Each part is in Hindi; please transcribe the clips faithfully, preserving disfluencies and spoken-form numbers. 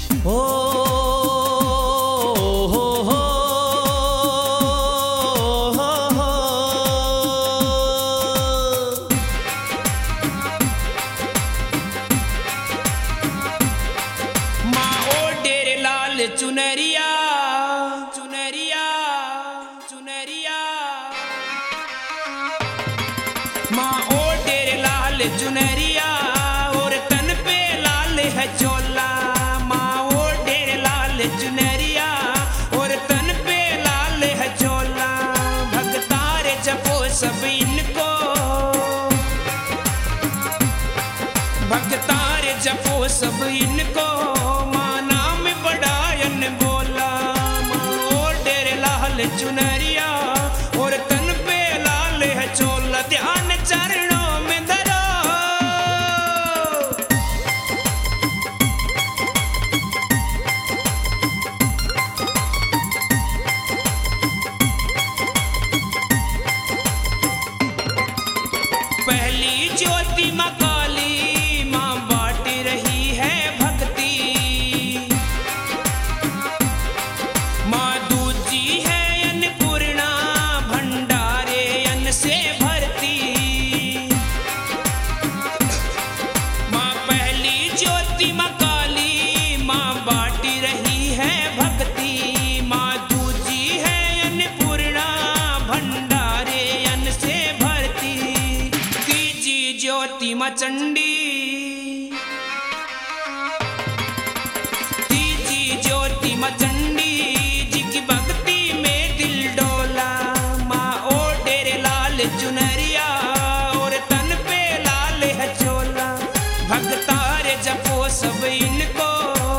ओ हो हो हो हो माँ ओ डेरे लाल चुनरिया चुनरिया चुनरिया माँ ओ डेरे लाल चुनरिया और तन पे लाल है चोला। माँ ओ डेरे लाल चुनरिया और तन पे लाल है चोला। भगतारे जपो सब इनको भगतारे जपो सब इनको माँ नाम बड़ायन बोला। माँ ओ डेरे लाल चुनरिया और तन पे लाल है चोला। ध्यान चरणों में धरो पहली ज्योति माँ काली माँ बांट रही है भक्ति। माँ दूजी है अन्नपूर्णा भंडारे अन्न से भरती। माँ पहली ज्योति माँ काली माँ बांट रही है भक्ति। माँ दूजी है अन्नपूर्णा भंडारे अन्न से भरती। तीजी ज्योति माँ चंडी तीजी ज्योति माँ चंडी जी की भक्ति में दिल डोला। माँ ओ डेरे लाल चुनरिया और तन पे लाल है चोला। भगतारे जपो सब इनको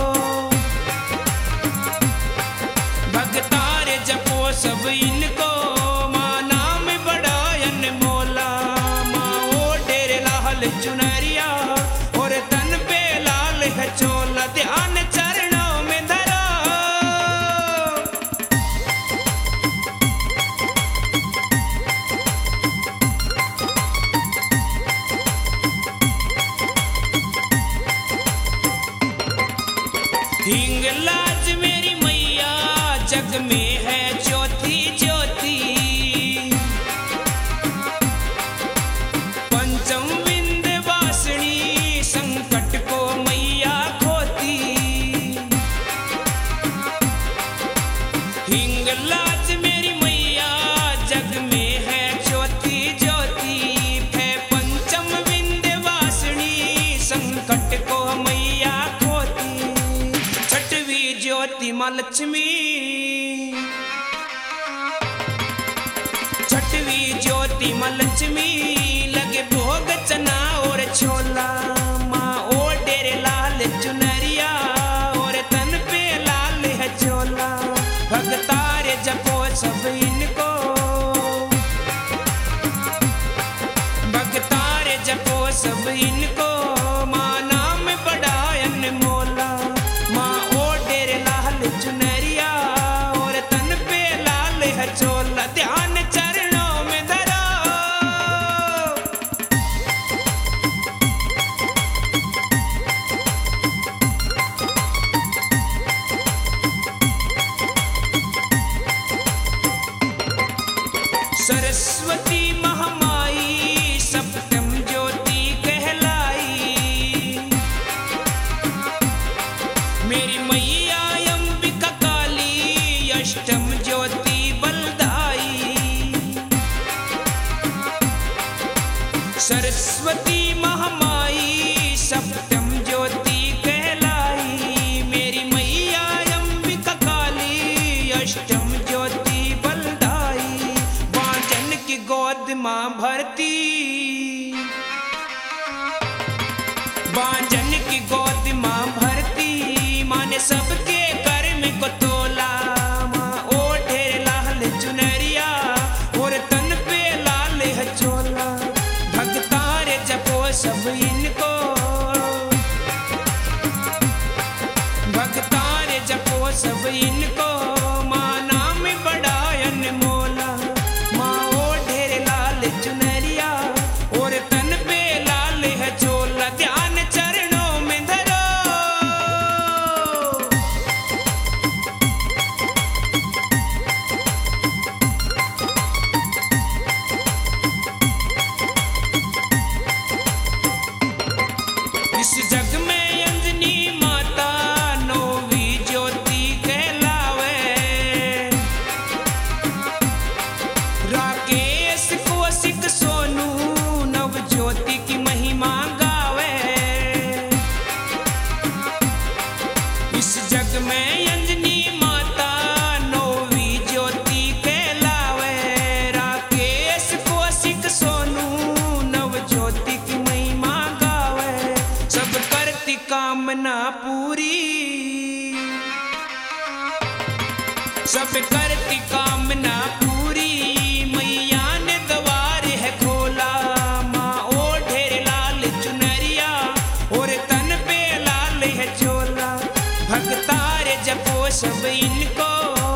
भगतारे जपो सब इनको माँ नाम बड़ायन मोला। माँ ओ डेरे लाल चुनरिया और तन पे लाल है चोला। ध्यान चरणों में धरो हिंगलाज मेरी मैया जग में है ज्योति ज्योति। पंचम विंध्यवासिनी संकट को मैया खोती। हिंगलाज मेरी मैया जग में है ज्योति ज्योति। है पंचम विंध्यवासिनी संकट को मैया खोती। छठवीं ज्योति माँ लक्ष्मी छठवीं ज्योति माँ लक्ष्मी लगे भोग चना और छोला। माँ ओ डेरे लाल चुनरिया और तन पे लाल है चोला। भगतारे जपो सब इनको भगतारे जपो सब इनको माँ नाम बड़ायन मोला। माँ ओ डेरे लाल चुनरिया और तन पे लाल है चोला। ध्यान चरणों में धरो सरस्वती महामाई सप्तम ज्योति कहलाई। मेरी मैया अंबिका काली अष्टम ज्योति बलदाई। सरस्वती महामाई सप्तम ज्योति कहलाई। मेरी मैया अंबिका काली अष्टम ज्योति बलदाई। बांझन की गोद माँ भरती बांझन की गोद माँ भरती। माँ ने सबके कर्म को तोला। माँ ओ ढेर लाल चुनरिया और तन पे लाल है चोला। भगतारे जपो सब इनको भगतारे जपो सब इनको माँ नाम बड़ायन मोला। माँ ओ ढेर लाल चुनरिया और तन पे लाल है चोला। ध्यान चरणों में धरो इस जग में अंजनी माता नौवी ज्योति कहलावे। राकेश कौशिक सोनू नव ज्योति की महिमा गावे। इस जग में अंजनी माता नौवी ज्योति कहलावे। राकेश कौशिक सोनू नव ज्योति की महिमा गावे। सब करती कामना पूरी, सब करती कामना पूरी, मैया ने द्वार है खोला। माँ ओ ढेर लाल चुनरिया और तन पे लाल है चोला। भक्तार जपो सब इनको,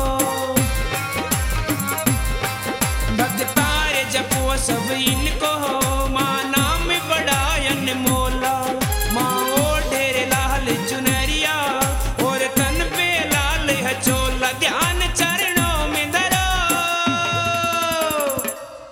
भक्तार जपो सब इनको, माँ नाम बड़ा अनमोला। माँ ओ ढेर लाल चुनरिया और तन पे लाल है चोला। ध्यान